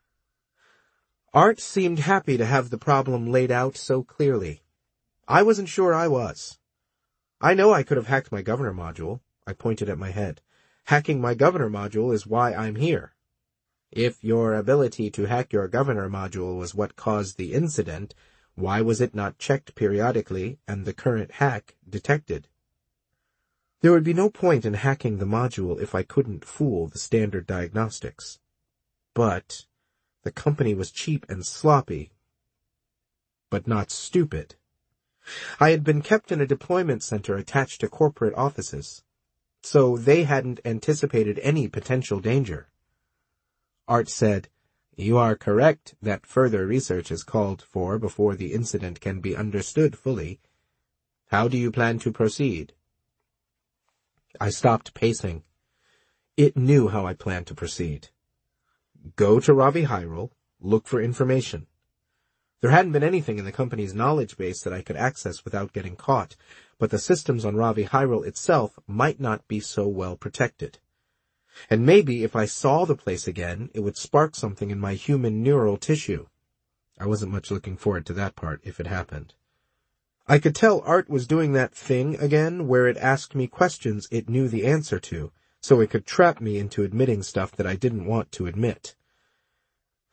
Art seemed happy to have the problem laid out so clearly. I wasn't sure I was. I know I could have hacked my governor module. I pointed at my head. Hacking my governor module is why I'm here. If your ability to hack your governor module was what caused the incident, why was it not checked periodically and the current hack detected? There would be no point in hacking the module if I couldn't fool the standard diagnostics. But the company was cheap and sloppy, but not stupid. I had been kept in a deployment center attached to corporate offices, so they hadn't anticipated any potential danger. Art said, "You are correct that further research is called for before the incident can be understood fully. How do you plan to proceed?" I stopped pacing. It knew how I planned to proceed. Go to Ravi Hyro, look for information. There hadn't been anything in the company's knowledge base that I could access without getting caught, but the systems on Ravi Hyro itself might not be so well protected. And maybe if I saw the place again, it would spark something in my human neural tissue. I wasn't much looking forward to that part if it happened. I could tell Art was doing that thing again where it asked me questions it knew the answer to, so it could trap me into admitting stuff that I didn't want to admit.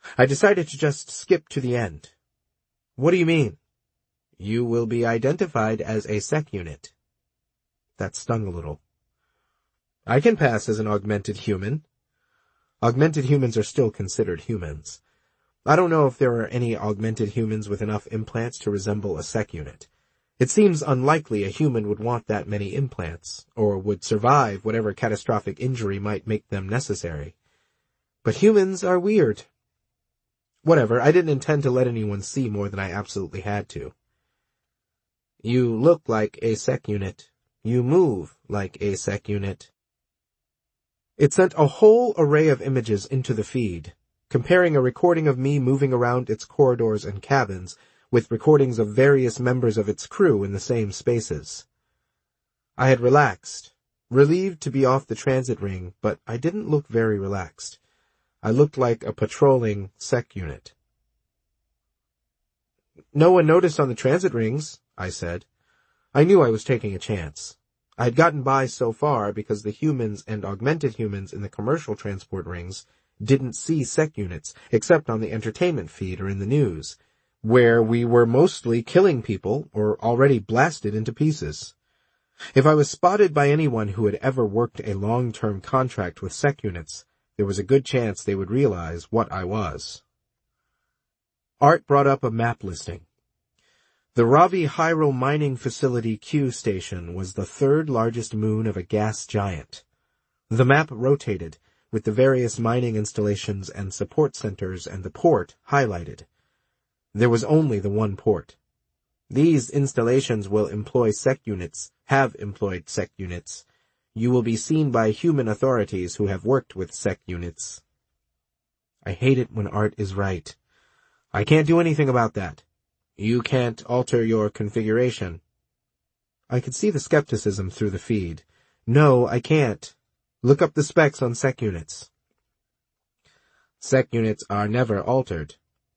I decided to just skip to the end. What do you mean? You will be identified as a sec unit. That stung a little. I can pass as an augmented human. Augmented humans are still considered humans. I don't know if there are any augmented humans with enough implants to resemble a sec unit. It seems unlikely a human would want that many implants, or would survive whatever catastrophic injury might make them necessary. But humans are weird. Whatever, I didn't intend to let anyone see more than I absolutely had to. You look like a sec unit. You move like a sec unit. It sent a whole array of images into the feed, comparing a recording of me moving around its corridors and cabins with recordings of various members of its crew in the same spaces. I had relaxed, relieved to be off the transit ring, but I didn't look very relaxed. I looked like a patrolling sec unit. No one noticed on the transit rings, I said. I knew I was taking a chance. I had gotten by so far because the humans and augmented humans in the commercial transport rings didn't see sec units, except on the entertainment feed or in the news, where we were mostly killing people or already blasted into pieces. If I was spotted by anyone who had ever worked a long-term contract with sec units, there was a good chance they would realize what I was. Art brought up a map listing. The Ravi Hyrule Mining Facility Q station was the third largest moon of a gas giant. The map rotated, with the various mining installations and support centers and the port highlighted. There was only the one port. These installations will employ sec units, have employed sec units. You will be seen by human authorities who have worked with sec units. I hate it when Art is right. I can't do anything about that. You can't alter your configuration. I could see the skepticism through the feed. No, I can't. Look up the specs on sec units. Sec units are never altered.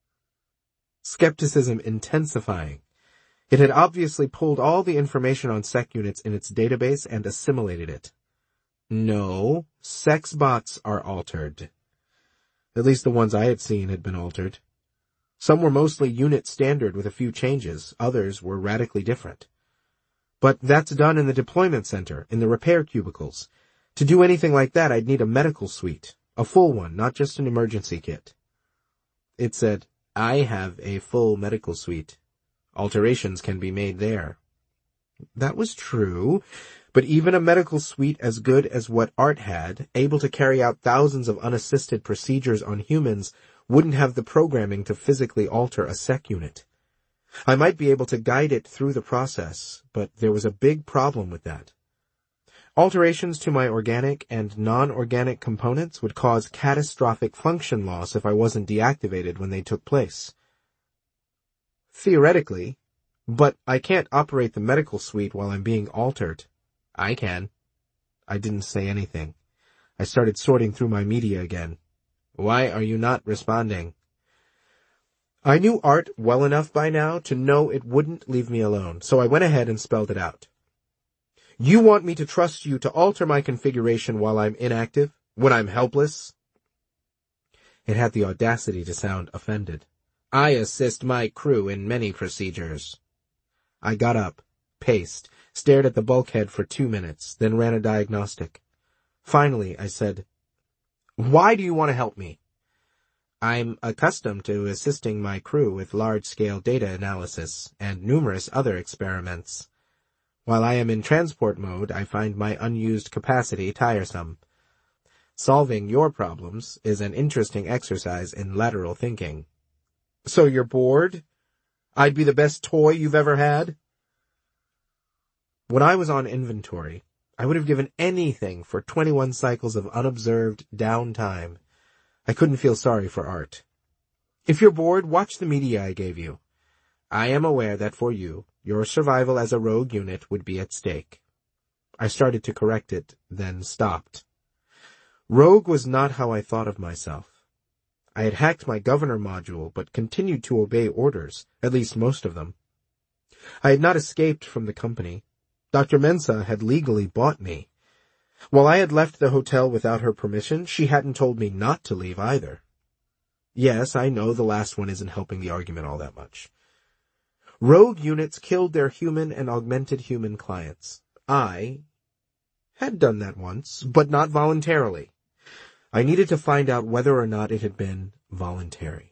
Skepticism intensifying. It had obviously pulled all the information on sec units in its database and assimilated it. No, sex bots are altered. At least the ones I had seen had been altered. Some were mostly unit standard with a few changes, others were radically different. But that's done in the deployment center, in the repair cubicles. To do anything like that, I'd need a medical suite, a full one, not just an emergency kit. It said, I have a full medical suite. Alterations can be made there. That was true, but even a medical suite as good as what Art had, able to carry out thousands of unassisted procedures on humans, wouldn't have the programming to physically alter a sec unit. I might be able to guide it through the process, but there was a big problem with that. Alterations to my organic and non-organic components would cause catastrophic function loss if I wasn't deactivated when they took place. Theoretically, but I can't operate the medical suite while I'm being altered. I can. I didn't say anything. I started sorting through my media again. Why are you not responding? I knew Art well enough by now to know it wouldn't leave me alone, so I went ahead and spelled it out. You want me to trust you to alter my configuration while I'm inactive, when I'm helpless? It had the audacity to sound offended. I assist my crew in many procedures. I got up, paced, stared at the bulkhead for 2 minutes, then ran a diagnostic. Finally, I said, Why do you want to help me? I'm accustomed to assisting my crew with large-scale data analysis and numerous other experiments. While I am in transport mode, I find my unused capacity tiresome. Solving your problems is an interesting exercise in lateral thinking. So you're bored? I'd be the best toy you've ever had? When I was on inventory, I would have given anything for 21 cycles of unobserved downtime. I couldn't feel sorry for Art. If you're bored, watch the media I gave you. I am aware that for you, your survival as a rogue unit would be at stake. I started to correct it, then stopped. Rogue was not how I thought of myself. I had hacked my governor module, but continued to obey orders, at least most of them. I had not escaped from the company. Dr. Mensah had legally bought me. While I had left the hotel without her permission, she hadn't told me not to leave either. Yes, I know the last one isn't helping the argument all that much. Rogue units killed their human and augmented human clients. I had done that once, but not voluntarily. I needed to find out whether or not it had been voluntary.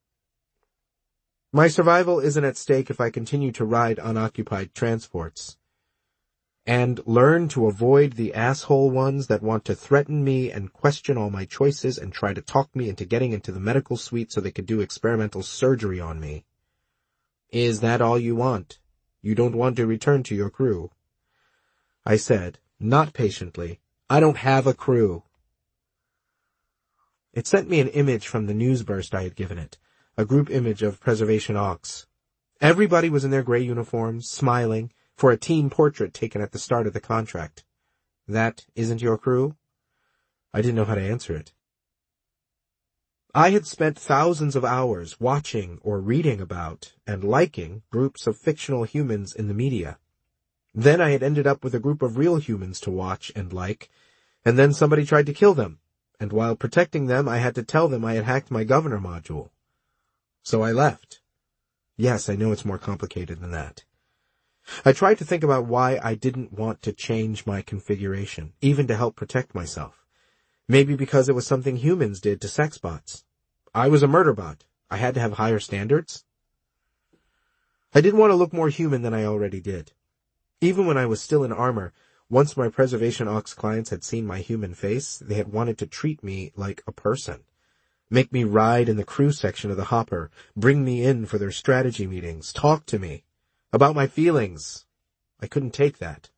My survival isn't at stake if I continue to ride unoccupied transports. And learn to avoid the asshole ones that want to threaten me and question all my choices and try to talk me into getting into the medical suite so they could do experimental surgery on me. Is that all you want? You don't want to return to your crew? I said, not patiently, I don't have a crew. It sent me an image from the news burst I had given it, a group image of Preservation Aux. Everybody was in their gray uniforms, smiling, for a team portrait taken at the start of the contract. That isn't your crew? I didn't know how to answer it. I had spent thousands of hours watching or reading about and liking groups of fictional humans in the media. Then I had ended up with a group of real humans to watch and like, and then somebody tried to kill them, and while protecting them I had to tell them I had hacked my governor module. So I left. Yes, I know it's more complicated than that. I tried to think about why I didn't want to change my configuration, even to help protect myself. Maybe because it was something humans did to sex bots. I was a murder bot. I had to have higher standards. I didn't want to look more human than I already did. Even when I was still in armor, once my Preservation Aux clients had seen my human face, they had wanted to treat me like a person. Make me ride in the crew section of the hopper, bring me in for their strategy meetings, talk to me about my feelings. I couldn't take that.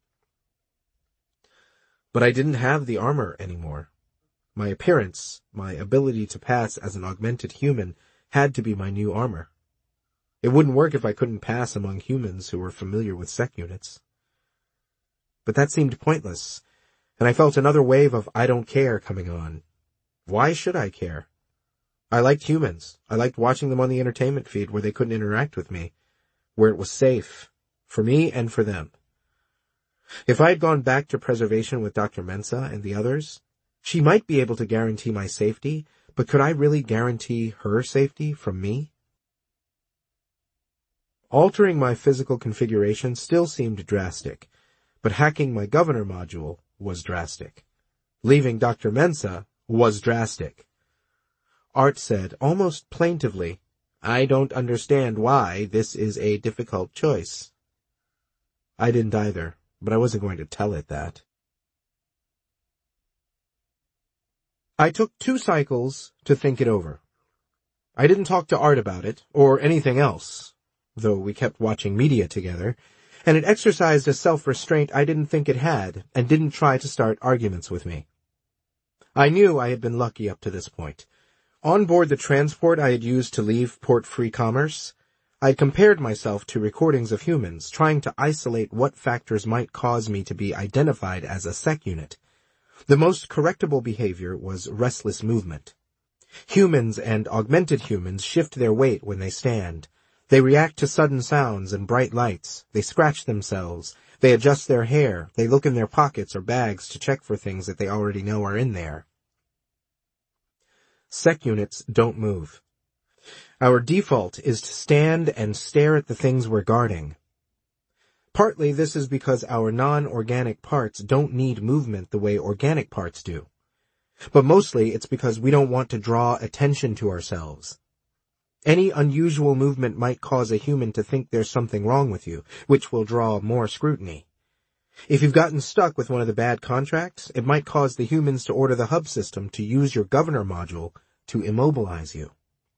But I didn't have the armor anymore. My appearance, my ability to pass as an augmented human, had to be my new armor. It wouldn't work if I couldn't pass among humans who were familiar with sec units. But that seemed pointless, and I felt another wave of I don't care coming on. Why should I care? I liked humans. I liked watching them on the entertainment feed where they couldn't interact with me, where it was safe, for me and for them. If I had gone back to preservation with Dr. Mensah and the others, she might be able to guarantee my safety, but could I really guarantee her safety from me? Altering my physical configuration still seemed drastic, but hacking my governor module was drastic. Leaving Dr. Mensah was drastic. Art said, almost plaintively, I don't understand why this is a difficult choice. I didn't either, but I wasn't going to tell it that. I took 2 cycles to think it over. I didn't talk to Art about it, or anything else, though we kept watching media together, and it exercised a self-restraint I didn't think it had, and didn't try to start arguments with me. I knew I had been lucky up to this point. On board the transport I had used to leave Port Free Commerce, I had compared myself to recordings of humans, trying to isolate what factors might cause me to be identified as a sec unit. The most correctable behavior was restless movement. Humans and augmented humans shift their weight when they stand. They react to sudden sounds and bright lights. They scratch themselves. They adjust their hair. They look in their pockets or bags to check for things that they already know are in there. Sec units don't move. Our default is to stand and stare at the things we're guarding. Partly this is because our non-organic parts don't need movement the way organic parts do. But mostly it's because we don't want to draw attention to ourselves. Any unusual movement might cause a human to think there's something wrong with you, which will draw more scrutiny. If you've gotten stuck with one of the bad contracts, it might cause the humans to order the hub system to use your governor module to immobilize you.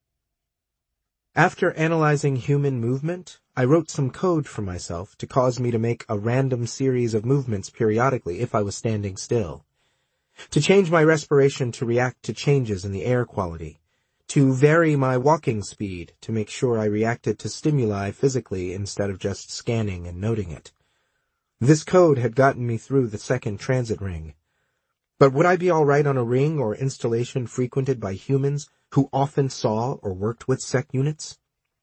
After analyzing human movement, I wrote some code for myself to cause me to make a random series of movements periodically if I was standing still. To change my respiration to react to changes in the air quality. To vary my walking speed to make sure I reacted to stimuli physically instead of just scanning and noting it. This code had gotten me through the second transit ring. But would I be all right on a ring or installation frequented by humans who often saw or worked with sec units?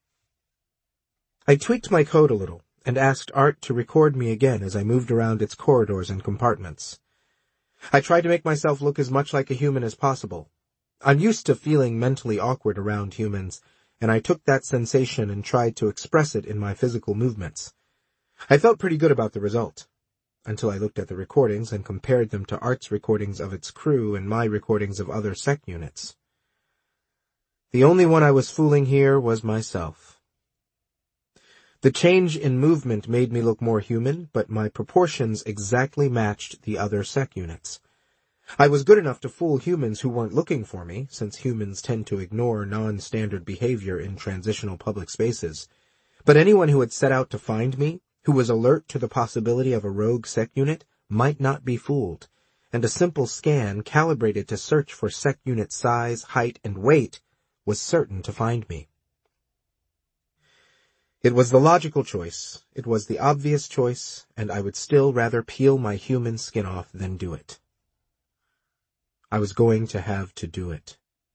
I tweaked my code a little and asked Art to record me again as I moved around its corridors and compartments. I tried to make myself look as much like a human as possible. I'm used to feeling mentally awkward around humans, and I took that sensation and tried to express it in my physical movements. I felt pretty good about the result, until I looked at the recordings and compared them to Art's recordings of its crew and my recordings of other sec units. The only one I was fooling here was myself. The change in movement made me look more human, but my proportions exactly matched the other sec units. I was good enough to fool humans who weren't looking for me, since humans tend to ignore non-standard behavior in transitional public spaces. But anyone who had set out to find me, who was alert to the possibility of a rogue sec unit, might not be fooled, and a simple scan calibrated to search for sec unit size, height, and weight was certain to find me. It was the logical choice, it was the obvious choice, and I would still rather peel my human skin off than do it. I was going to have to do it.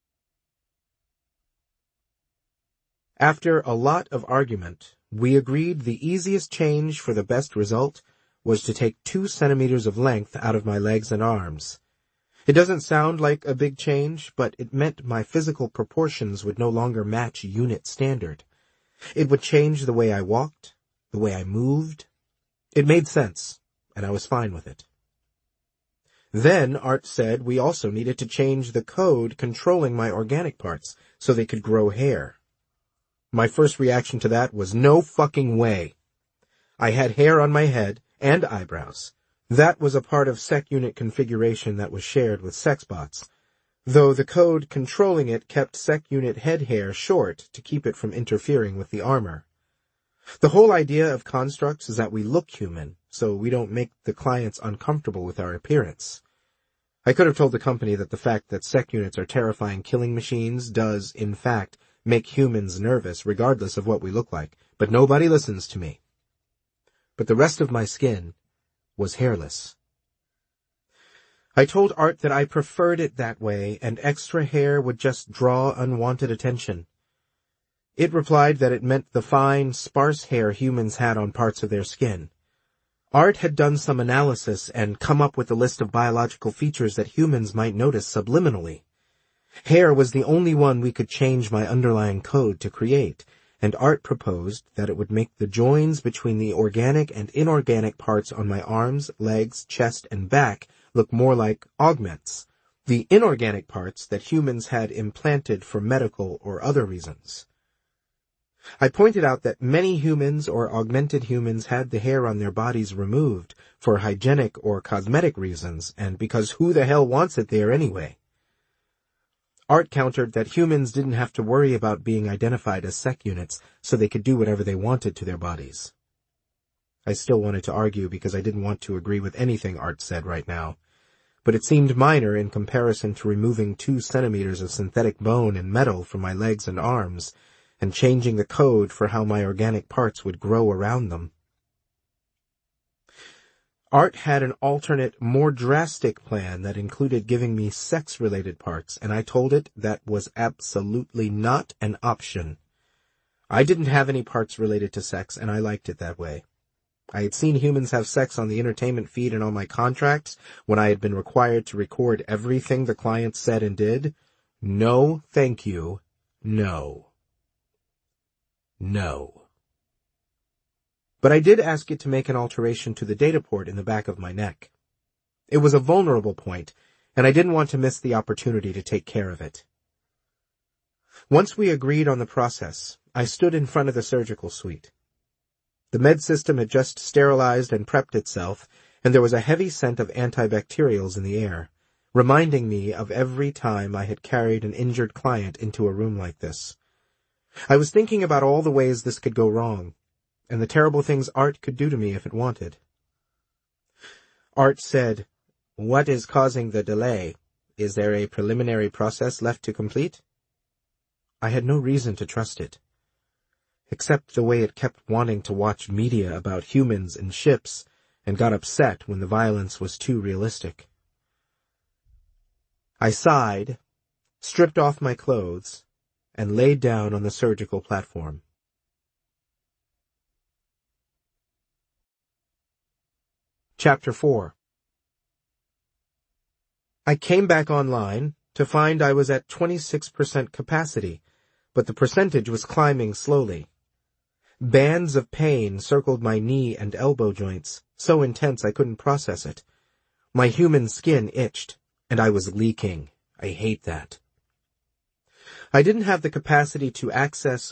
After a lot of argument, we agreed the easiest change for the best result was to take 2 centimeters of length out of my legs and arms. It doesn't sound like a big change, but it meant my physical proportions would no longer match unit standard. It would change the way I walked, the way I moved. It made sense, and I was fine with it. Then Art said we also needed to change the code controlling my organic parts so they could grow hair. My first reaction to that was no fucking way. I had hair on my head and eyebrows. That was a part of sec unit configuration that was shared with sexbots, though the code controlling it kept sec unit head hair short to keep it from interfering with the armor. The whole idea of constructs is that we look human, so we don't make the clients uncomfortable with our appearance. I could have told the company that the fact that sec units are terrifying killing machines does, in fact, make humans nervous regardless of what we look like, but nobody listens to me. But the rest of my skin was hairless. I told Art that I preferred it that way, and extra hair would just draw unwanted attention. It replied that it meant the fine, sparse hair humans had on parts of their skin. Art had done some analysis and come up with a list of biological features that humans might notice subliminally. Hair was the only one we could change my underlying code to create, and Art proposed that it would make the joins between the organic and inorganic parts on my arms, legs, chest, and back look more like augments, the inorganic parts that humans had implanted for medical or other reasons. I pointed out that many humans or augmented humans had the hair on their bodies removed for hygienic or cosmetic reasons, and because who the hell wants it there anyway? Art countered that humans didn't have to worry about being identified as sec units, so they could do whatever they wanted to their bodies. I still wanted to argue because I didn't want to agree with anything Art said right now, but it seemed minor in comparison to removing 2 centimeters of synthetic bone and metal from my legs and arms, and changing the code for how my organic parts would grow around them. Art had an alternate, more drastic plan that included giving me sex-related parts, and I told it that was absolutely not an option. I didn't have any parts related to sex, and I liked it that way. I had seen humans have sex on the entertainment feed and on my contracts when I had been required to record everything the client said and did. No, thank you. No. No. But I did ask it to make an alteration to the data port in the back of my neck. It was a vulnerable point, and I didn't want to miss the opportunity to take care of it. Once we agreed on the process, I stood in front of the surgical suite. The med system had just sterilized and prepped itself, and there was a heavy scent of antibacterials in the air, reminding me of every time I had carried an injured client into a room like this. I was thinking about all the ways this could go wrong, and the terrible things Art could do to me if it wanted. Art said, "What is causing the delay? Is there a preliminary process left to complete?" I had no reason to trust it, except the way it kept wanting to watch media about humans and ships, and got upset when the violence was too realistic. I sighed, stripped off my clothes, and laid down on the surgical platform. Chapter 4. I came back online, to find I was at 26% capacity, but the percentage was climbing slowly. Bands of pain circled my knee and elbow joints, so intense I couldn't process it. My human skin itched, and I was leaking. I hate that. I didn't have the capacity to access